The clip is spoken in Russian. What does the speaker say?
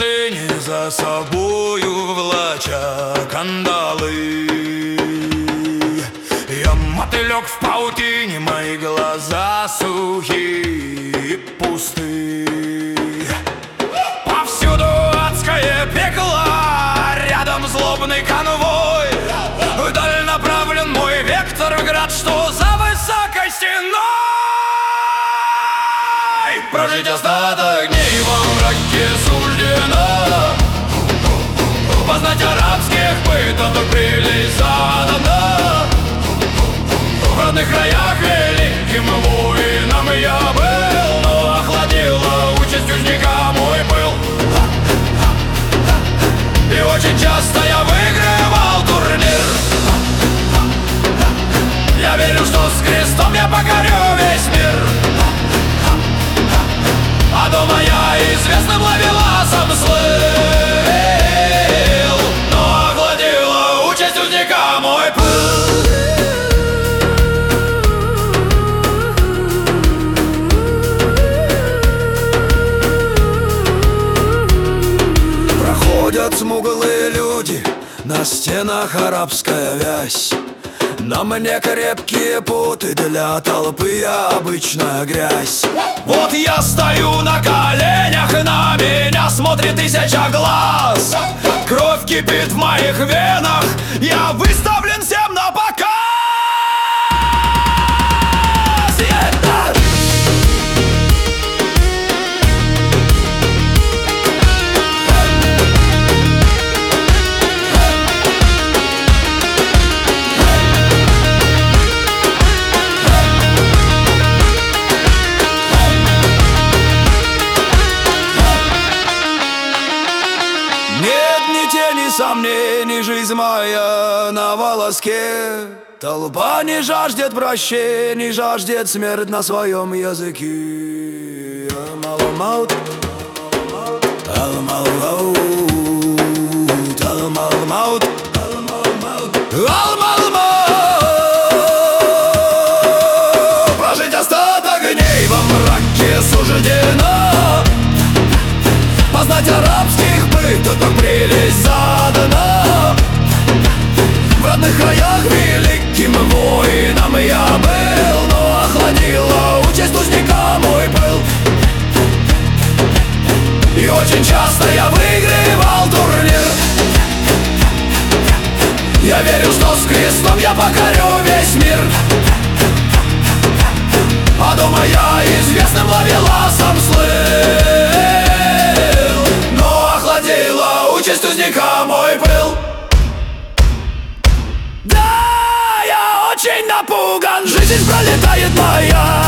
пустыни за собою влача кандалы. Я мотылек в паутине, мои глаза сухие и пусты. Повсюду адское пекло, рядом злобный конвой. Вдаль направлен мой вектор в град, что за высокой стеной. Прожить остаток дней во мраке суждено, познать арабских пыток прелесть задана. В родных краях великим воином я был, но охладила участь узника мой пыл. И очень часто я выигрывал турнир. Я верил, что с крестом я покорю весь мир. А дома я известным ловеласом слыл, но охладила участь узника мой пыл. Проходят смуглые люди, на стенах арабская вязь. На мне крепкие путы, для толпы я обычная грязь. Вот я стою на коленях, на меня смотрит тысяча глаз. Кровь кипит в моих венах, я выставлен всем на показ. Сомнений, жизнь моя на волоске. Толпа не жаждет прощений, жаждет смерть на своем языке. Ал-Маламаут, Ал-Маламаут, Ал-Маламаут, Ал-Маламаут. Прожить остаток дней во мраке суждено, познать арабских пыток прелесть задана. В родных краях великим воином я был, но охладила участь узника мой пыл. И очень часто я выигрывал турнир. Я верил, что с крестом я покорю весь мир. А дома я известным ловеласом слыл, но охладила участь узника мой пыл. Да, я очень напуган, жизнь пролетает моя.